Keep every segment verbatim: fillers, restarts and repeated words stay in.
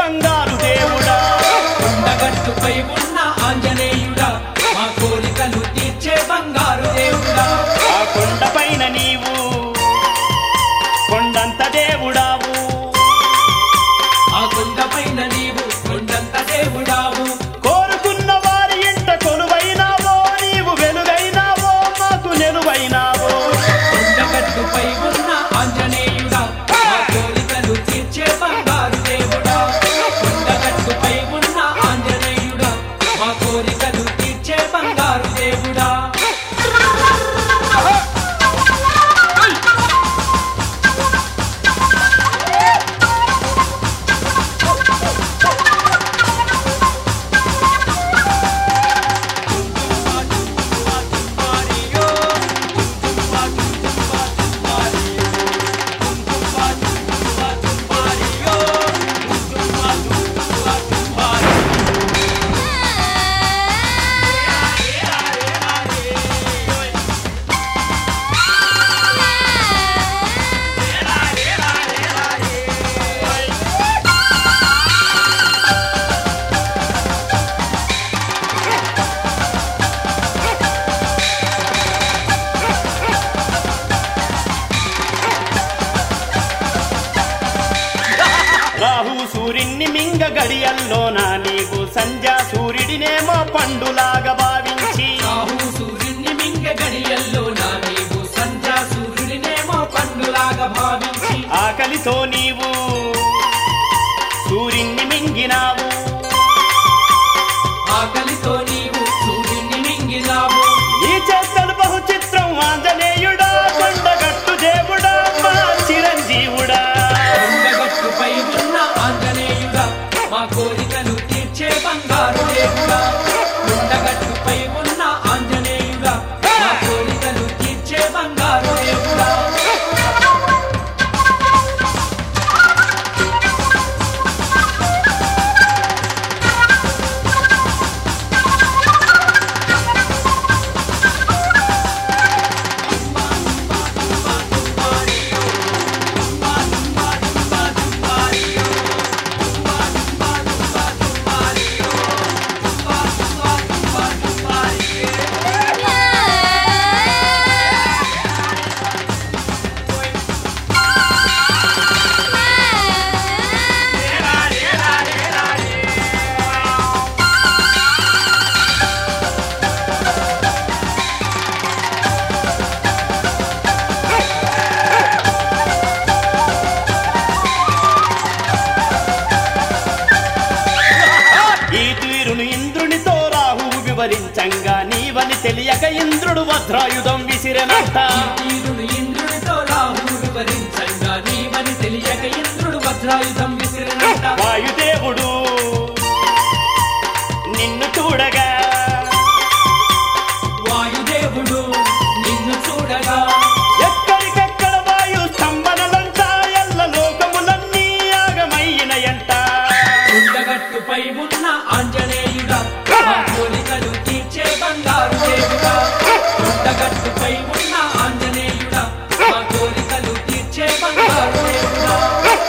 బంగారు దేవుడా కొండగట్టుపై ఉన్న ఆంజనేయుడా మా కోరికలు తీర్చే బంగారు దేవుడా ఆ కొండపైన నీవు కొండంత దేవుడావు ఆ కొండపైన నీవు కొండంత దేవుడావు కోరుకున్న వారి ఇంట కొలువైనావో నీవు వెలుగైనావో మాకు నెలువైనావో కొండగట్టుపై ఉన్న ఆంజనేయుడా మా కోరికలు తీర్చే బంగారు దేవుడా కొండగట్టుపై ఉన్న ఆంజనేయుడా మా కోరికలు తీర్చే బంగారు దేవుడా రాహు సూర్యుని మింగ గడియల్లోన నీవు సంధ్యా సూర్యుడినేమో పండులాగా భావించి రాహు సూర్యుని మింగ గడియల్లో నా నీవు సంధ్యా సూర్యుడినేమో పండులాగా భావించి ఆకలితో నీవు సూర్యుని మింగినావు ఆకలితో నీవు సూర్యుని మింగినావు ఈ చేష్టలు బహు చిత్రం ఆంజనేయుడా కొండగట్టు దేవుడా మా చిరంజీవుడా కొండగట్టుపై ఉన్న ఆంజనేయుడా మా కోరికలు తీర్చే బంగారు దేవుడా కొండగట్టుపై ఉన్న ఆంజనేయుడా మా కోరికలు తీర్చే బంగారు దేవుడా ఈ తీరును ఇంద్రునితో రాహువు వివరించంగా నీవని తెలియక ఇంద్రుడు వజ్రాయుధం విసిరెనంట తీరును ఇంద్రుడితో రాహువు వివరించంగా నీవని తెలియక ఇంద్రుడు వజ్రాయుధం విసిరినంట వాయుదేవుడు నిన్ను చూడగా వాయుదేవుడు నిన్ను చూడగా ఎక్కడికెక్కడ వాయు స్తంభనలంట ఎల్ల లోకములన్నీ ఆగమయ్యినయంట కొండగట్టుపై ఉన్న ఆంజనేయుడా మా కోరికలు తీర్చే బంగారు దేవుడా కొండగట్టుపై ఉన్న ఆంజనేయుడా మా కోరికలు తీర్చే బంగారు దేవుడా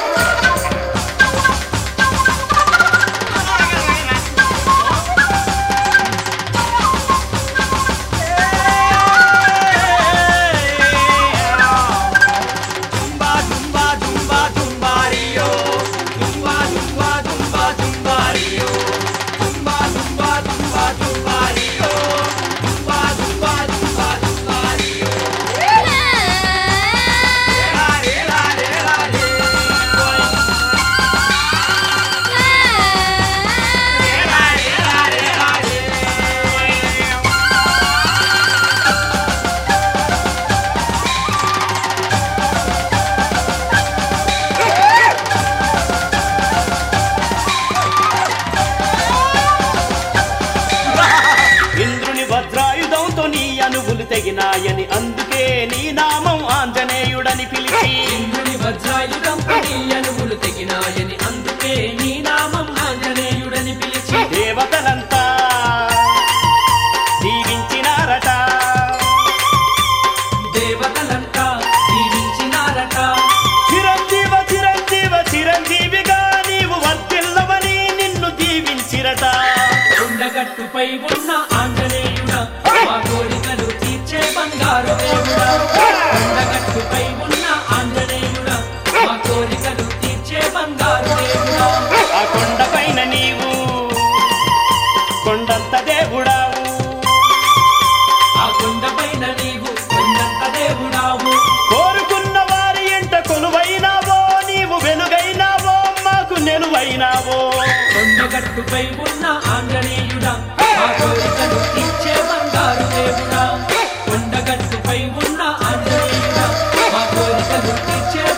తెగినాయని అందుకే నీ నామం ఆంజనేయుడని పిలిచి ఇంద్రుని వజ్రాయుధం నీ అనువులు తెగినాయని అందుకే నీ నామం ఆంజనేయుడని పిలిచి దేవతలంతా దీవించినారట దేవతలంతా దీవించినారట చిరంజీవ చిరంజీవ చిరంజీవిగా నీవు వర్తిల్లవ కొండగట్టుపై ఉన్న ఆంజనేయుడా మా కోరికలు తీర్చే బంగారు దేవుడా కొండగట్టుపై ఉన్న ఆంజనేయుడా మా కోరికలు తీర్చే బంగారు దేవుడా ఆ కొండపైన నీవు కొండంత దేవుడావు ఆ కొండపైన నీవు కొండంత దేవుడావు కోరుకున్న వారి ఎంట కొలువైనావో నీవు వెలుగైనావో మాకు నెలువైనావో కొండగట్టుపై ఉన్న ఆంజనేయుడా మా కోరికలు తీర్చే బంగారు దేవుడా కొండగట్టుపై ఉన్న ఆంజనేయుడా మా కోరికలు తీర్చే